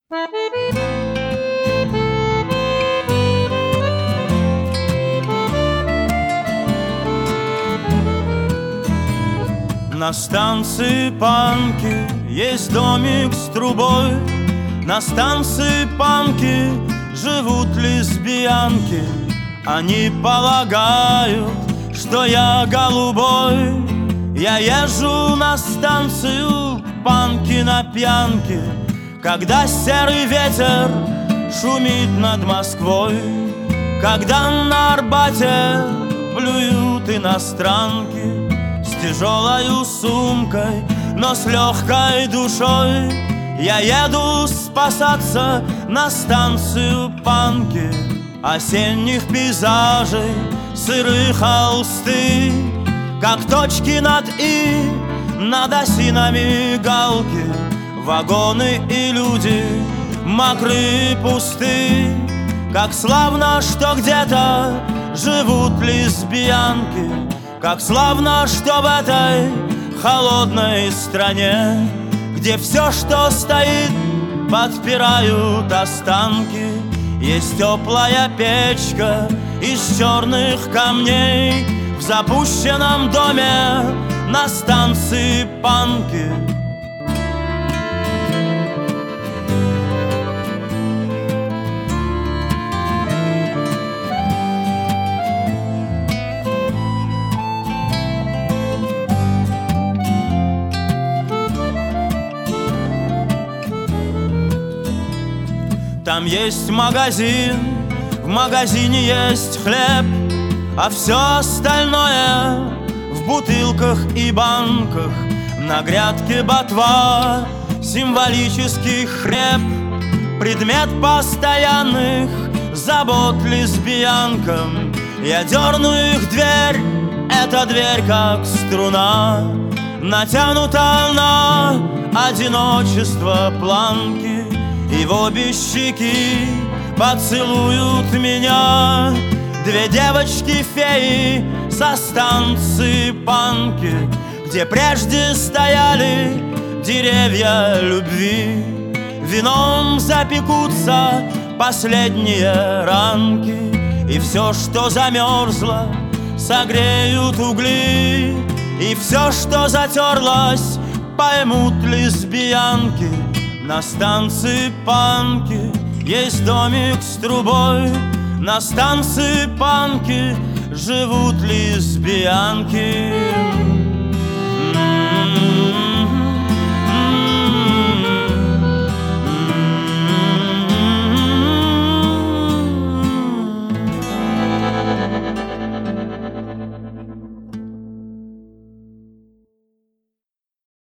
На станции Панки есть домик с трубой. На станции Панки живут лесбиянки. Они полагают, что я голубой. Я езжу на станцию Панки на пьянке, когда серый ветер шумит над Москвой, когда на Арбате плюют иностранки. С тяжелою сумкой, но с легкой душой я еду спасаться на станцию Панки. Осенних пейзажей сырые холсты, как точки над «и» над осинами галки. Вагоны и люди мокрые, пусты. Как славно, что где-то живут лесбиянки. Как славно, что в этой холодной стране, где все, что стоит, подпирают останки. Есть теплая печка из черных камней в запущенном доме на станции Панки. Там есть магазин, в магазине есть хлеб, а все остальное в бутылках и банках. На грядке ботва, символический хлеб, предмет постоянных забот лесбиянкам. Я дерну их дверь, эта дверь как струна, натянута на одиночество планки. И в обе щеки поцелуют меня две девочки-феи со станции Панки, где прежде стояли деревья любви. Вином запекутся последние ранки, и все, что замерзло, согреют угли. И все, что затерлось, поймут лесбиянки. На станции Панки есть домик с трубой. На станции Панки живут лесбиянки.